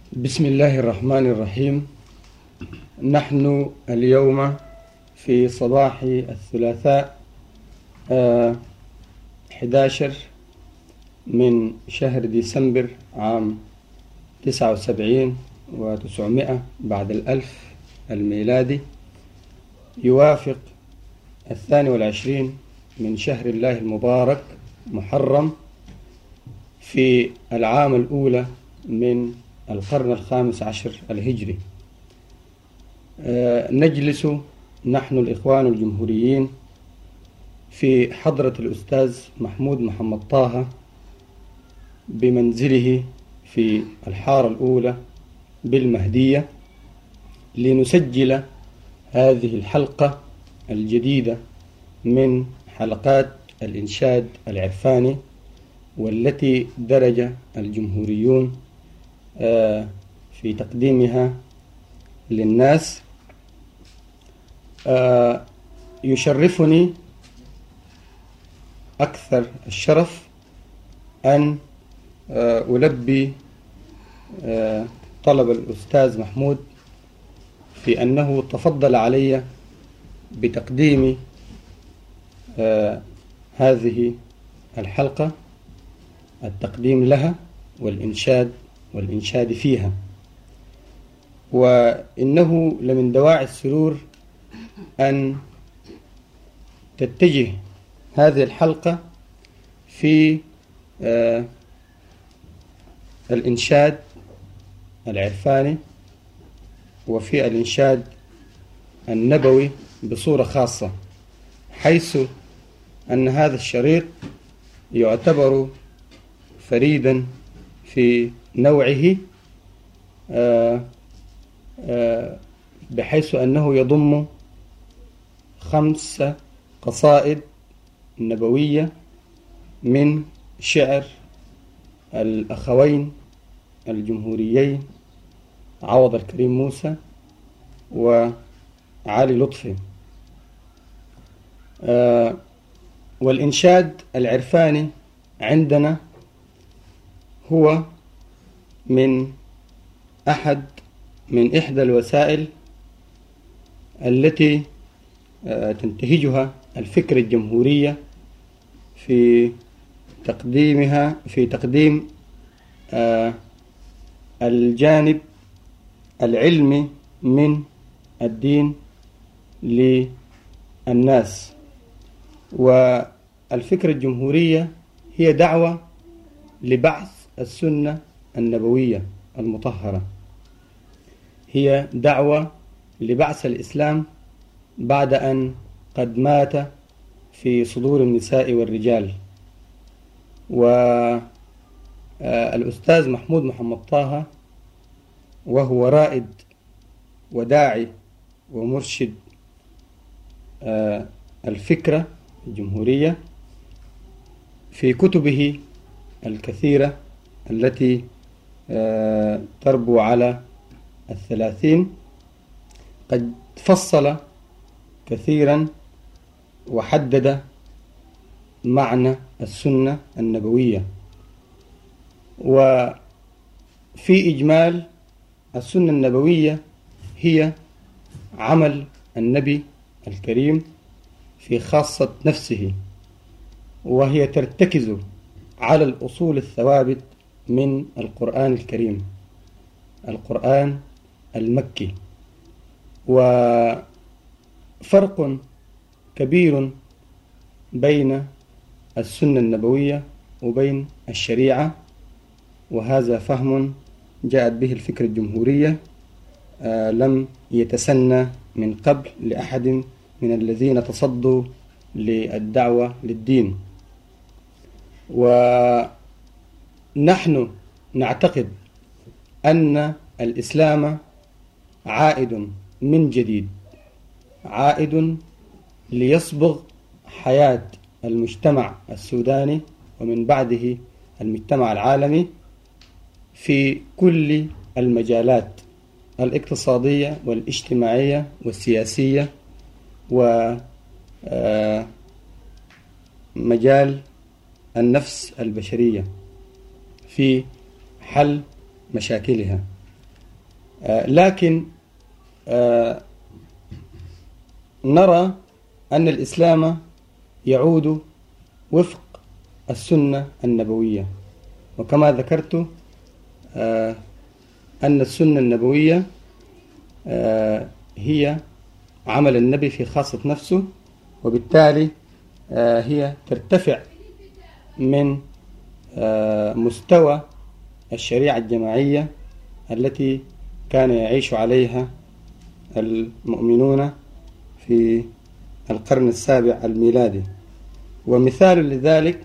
بسم الله الرحمن الرحيم. نحن اليوم في صباح الثلاثاء 11 من شهر ديسمبر عام 79 و900 بعد الألف الميلادي، يوافق 22 من شهر الله المبارك محرم في العام الأولى من القرن الخامس عشر الهجري. نجلس نحن الإخوان الجمهوريين في حضرة الأستاذ محمود محمد طه بمنزله في الحارة الأولى بالمهدية لنسجل هذه الحلقة الجديدة من حلقات الإنشاد العرفاني، والتي درج الجمهوريون في تقديمها للناس. يشرفني أكثر الشرف أن ألبي طلب الأستاذ محمود في أنه تفضل علي بتقديم هذه الحلقة، التقديم لها والإنشاد فيها. وإنه لمن دواعي السرور أن تتجه هذه الحلقة في الإنشاد العرفاني وفي الإنشاد النبوي بصورة خاصة، حيث أن هذا الشريط يعتبر فريدا في نوعه، بحيث أنه يضم 5 قصائد نبوية من شعر الأخوين الجمهوريين عوض الكريم موسى وعلي لطفي. والإنشاد العرفاني عندنا هو من إحدى الوسائل التي تنتهجها الفكرة الجمهورية في تقديم الجانب العلمي من الدين للناس. والفكرة الجمهورية هي دعوة لبعث السنة النبوية المطهرة، هي دعوة لبعث الإسلام بعد أن قد مات في صدور النساء والرجال. والأستاذ محمود محمد طه وهو رائد وداعي ومرشد الفكرة الجمهورية في كتبه الكثيرة التي تربو على 30 قد فصل كثيرا وحدد معنى السنة النبوية. وفي إجمال، السنة النبوية هي عمل النبي الكريم في خاصة نفسه، وهي ترتكز على الأصول الثوابت من القرآن الكريم، القرآن المكي. وفرق كبير بين السنة النبوية وبين الشريعة، وهذا فهم جاءت به الفكرة الجمهورية لم يتسنى من قبل لأحد من الذين تصدوا للدعوة للدين. ونحن نعتقد أن الإسلام عائد من جديد، عائد ليصبغ حياة المجتمع السوداني ومن بعده المجتمع العالمي في كل المجالات الاقتصادية والاجتماعية والسياسية، ومجال النفس البشرية في حل مشاكلها. لكن نرى أن الإسلام يعود وفق السنة النبوية، وكما ذكرت أن السنة النبوية هي عمل النبي في خاصة نفسه، وبالتالي هي ترتفع من مستوى الشريعة الجماعية التي كان يعيش عليها المؤمنون في القرن السابع الميلادي. ومثال لذلك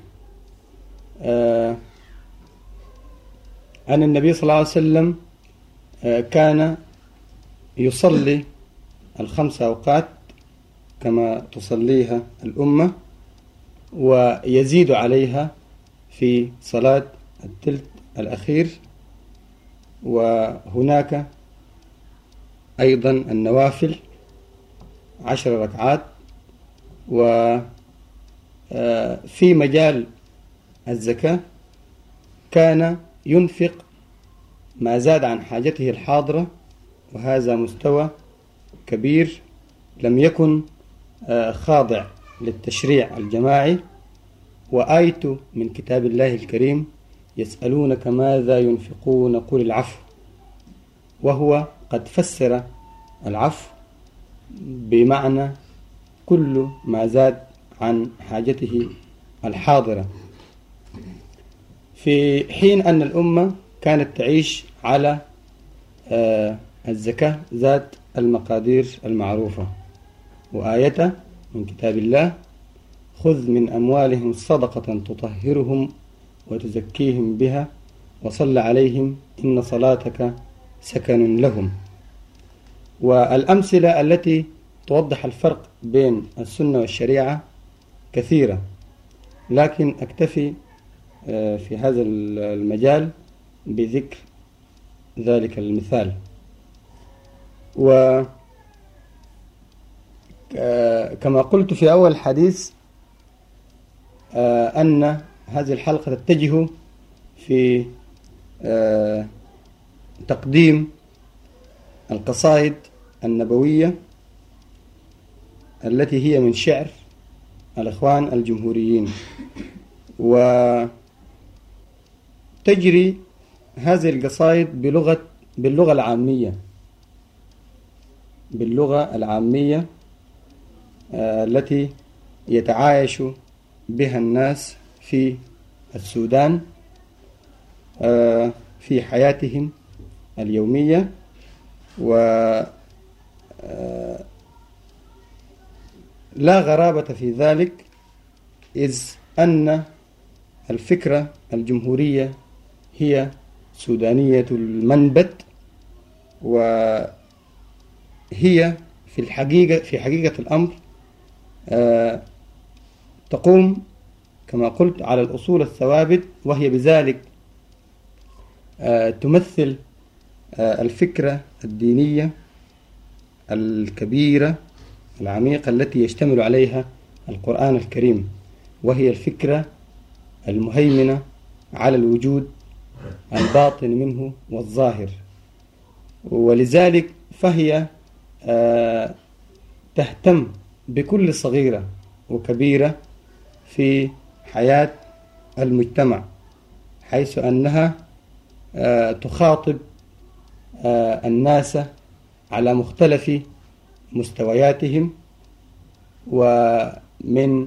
أن النبي صلى الله عليه وسلم كان يصلي الخمس أوقات كما تصليها الأمة، ويزيد عليها في صلاة الثلث الأخير، وهناك أيضا النوافل 10 ركعات. وفي مجال الزكاة كان ينفق ما زاد عن حاجته الحاضرة، وهذا مستوى كبير لم يكن خاضع للتشريع الجماعي. وآية من كتاب الله الكريم: يسألونك ماذا ينفقون قل العفو، وهو قد فسر العفو بمعنى كل ما زاد عن حاجته الحاضرة، في حين أن الأمة كانت تعيش على الزكاة ذات المقادير المعروفة. وآية من كتاب الله: خذ من أموالهم صدقة تطهرهم وتزكيهم بها وصل عليهم إن صلاتك سكن لهم. والأمثلة التي توضح الفرق بين السنة والشريعة كثيرة، لكن أكتفي في هذا المجال بذكر ذلك المثال. وكما قلت في أول الحديث أن هذه الحلقة تتجه في تقديم القصائد النبوية التي هي من شعر الإخوان الجمهوريين. وتجري هذه القصائد باللغة العامية التي يتعايش بها الناس في السودان في حياتهم اليومية. ولا غرابة في ذلك، إذ أن الفكرة الجمهورية هي سودانية المنبت، وهي في حقيقة الأمر تقوم كما قلت على الأصول الثوابت، وهي بذلك تمثل الفكرة الدينية الكبيرة العميقة التي يشتمل عليها القرآن الكريم، وهي الفكرة المهيمنة على الوجود الباطن منه والظاهر. ولذلك فهي تهتم بكل صغيرة وكبيرة في حياة المجتمع، حيث أنها تخاطب الناس على مختلف مستوياتهم. ومن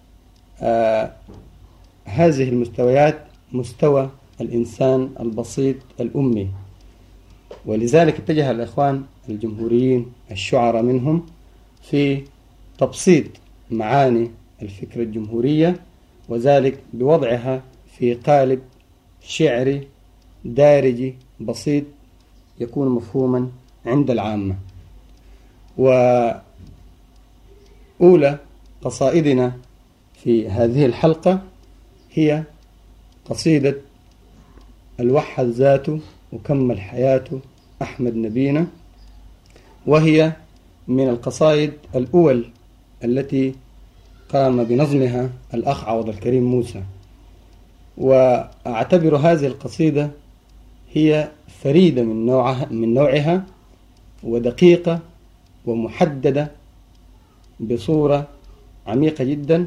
هذه المستويات مستوى الإنسان البسيط الأمي. ولذلك اتجه الإخوان الجمهوريين الشعراء منهم في تبسيط معاني الفكرة الجمهورية، وذلك بوضعها في قالب شعري دارجي بسيط يكون مفهوما عند العامة. وأولى قصائدنا في هذه الحلقة هي قصيدة الوحد ذاته وكمل حياته أحمد نبينا، وهي من القصائد الأول التي قام بنظمها الأخ عوض الكريم موسى. وأعتبر هذه القصيدة هي فريدة من نوعها، ودقيقة ومحددة بصورة عميقة جدا،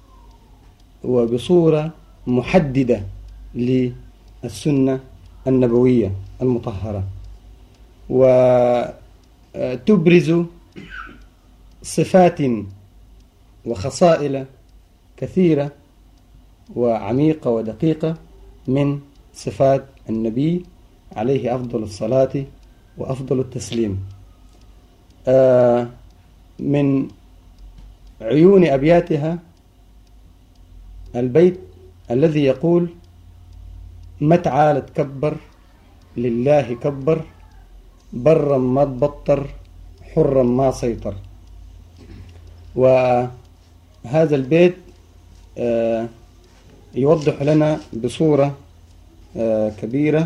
وبصورة محددة للسنة النبوية المطهرة، وتبرز صفات وخصائل كثيرة وعميقة ودقيقة من صفات النبي عليه أفضل الصلاة وأفضل التسليم. من عيون أبياتها البيت الذي يقول: ما تعالى تكبر لله كبر، برا ما تبطر حرا ما سيطر. وهذا البيت يوضح لنا بصورة كبيرة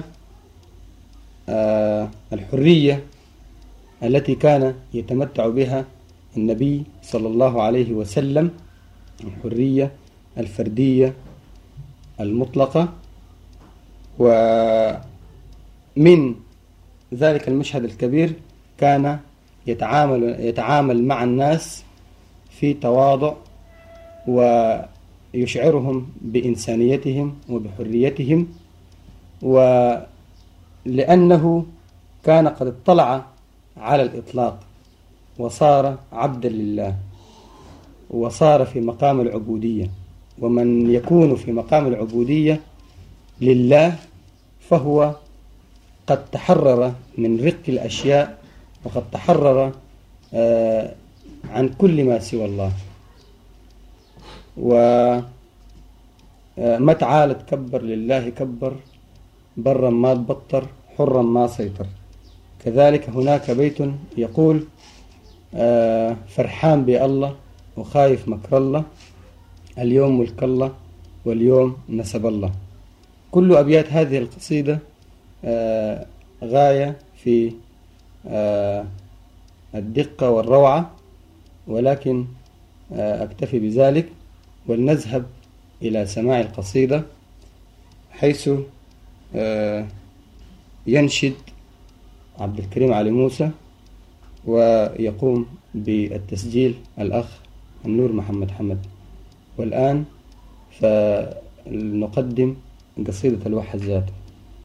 الحرية التي كان يتمتع بها النبي صلى الله عليه وسلم، الحرية الفردية المطلقة. ومن ذلك المشهد الكبير كان يتعامل مع الناس في تواضع، ويشعرهم بإنسانيتهم وبحريتهم، ولأنه كان قد اطلع على الإطلاق وصار عبدا لله، وصار في مقام العبودية. ومن يكون في مقام العبودية لله فهو قد تحرر من رق الأشياء، وقد تحرر عن كل ما سوى الله. وما تعالى تكبر لله كبر، برا ما تبطر حرا ما سيطر. كذلك هناك بيت يقول: فرحان بالله وخايف مكر الله، اليوم ملك الله واليوم نسب الله. كل أبيات هذه القصيدة غاية في الدقة والروعة، ولكن أكتفي بذلك، ولنذهب إلى سماع القصيدة، حيث ينشد عبد الكريم علي موسى، ويقوم بالتسجيل الأخ النور محمد حمد. والآن فنقدم قصيدة الوحد ذاته.